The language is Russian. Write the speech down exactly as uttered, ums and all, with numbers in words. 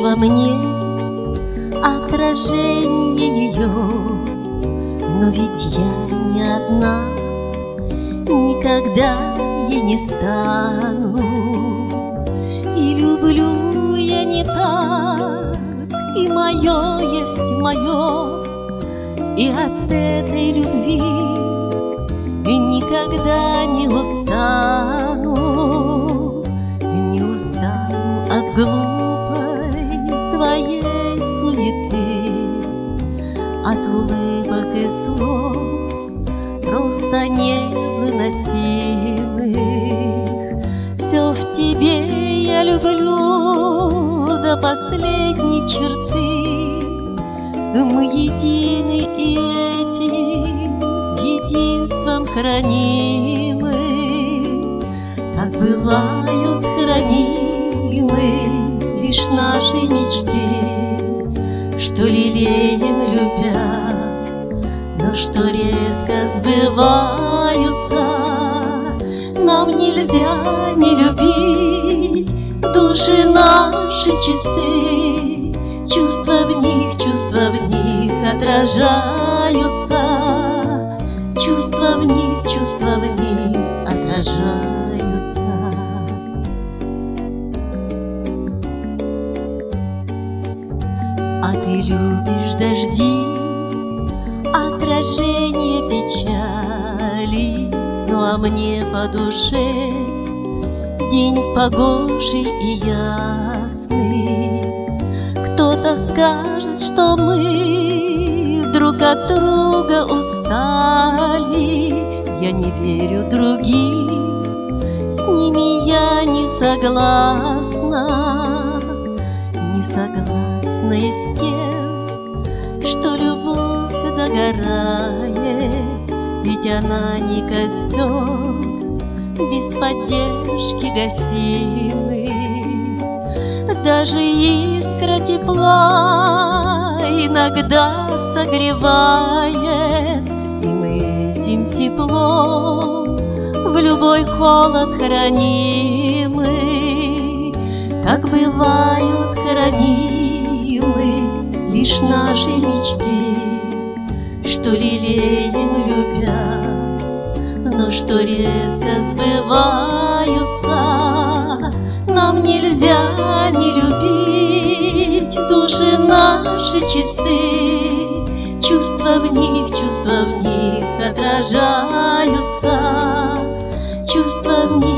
во мне отражение ее, но ведь я не одна, никогда я не стану. И люблю я не так, и мое есть мое, и от этой любви никогда не устану, не устану от глупой твоей суеты, от улыбок и слов просто невыносимых. Все в тебе я люблю до последней черты. Мы едины и этим единством хранимы. Так бывают хранимы лишь наши мечты, что лелеем любя, но что редко сбываются. Нам нельзя не любить, души наши чисты, чувства в них, чувства в них отражаются, чувства в них, чувства в них отражаются. А ты любишь дожди, отражение печали, ну а мне по душе день погожий и ясный. Кто-то скажет, что мы друг от друга устали. Я не верю другим, с ними я не согласна, не согласна и с тем, что любовь догорает, ведь она не костер, без поддержки гасимый. Даже искра тепла иногда согревает, и мы этим теплом в любой холод хранимы. Как бывают хранимы лишь наши мечты, что лелеем любя, но что редко сбываются. Нам нельзя не любить, души наши чисты, чувства в них, чувства в них отражаются, чувства в них